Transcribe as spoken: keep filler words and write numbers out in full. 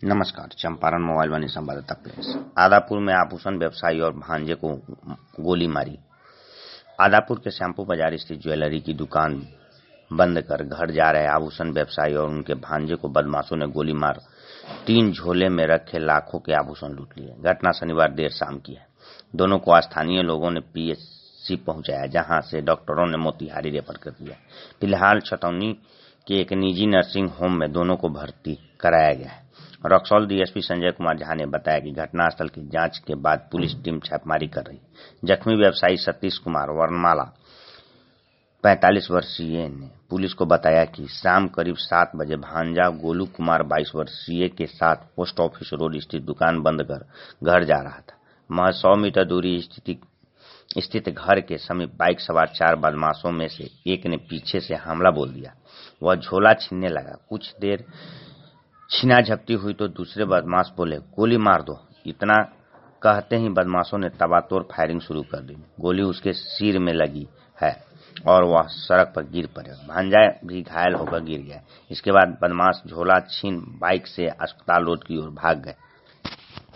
नमस्कार। चंपारण मोबाइल वाणी संवाददाता प्लेस। आदापुर में आभूषण व्यवसायी और भांजे को गोली मारी। आदापुर के श्यामपुर बाजार स्थित ज्वेलरी की दुकान बंद कर घर जा रहे आभूषण व्यवसायी और उनके भांजे को बदमाशों ने गोली मार तीन झोले में रखे लाखों के आभूषण लूट लिए। घटना शनिवार देर शाम की है। दोनों को स्थानीय लोगों ने पीएचसी पहुंचाया, जहां से डॉक्टरों ने मोतिहारी रेफर कर दिया। फिलहाल छतौनी के एक निजी नर्सिंग होम में दोनों को भर्ती कराया गया है। रक्सौल डीएसपी संजय कुमार झा ने बताया कि घटनास्थल की जांच के बाद पुलिस टीम छापेमारी कर रही है। जख्मी व्यवसायी सतीश कुमार वर्णमाला पैंतालीस वर्षीय ने पुलिस को बताया कि शाम करीब सात बजे भांजा गोलू कुमार बाईस वर्षीय के साथ पोस्ट ऑफिस रोड स्थित दुकान बंद कर घर जा रहा था। महज सौ मीटर दूरी स्थित घर के समीप बाइक सवार चार बदमाशों में से एक ने पीछे से हमला बोल दिया। वह झोला छीनने लगा। कुछ देर छीना झपटी हुई तो दूसरे बदमाश बोले, गोली मार दो। इतना कहते ही बदमाशों ने तबातोड़ फायरिंग शुरू कर दी। गोली उसके सिर में लगी है और वह सड़क पर गिर पड़े। भांजा भी घायल होकर गिर गया। इसके बाद बदमाश झोला छीन बाइक से अस्पताल रोड की ओर भाग गए।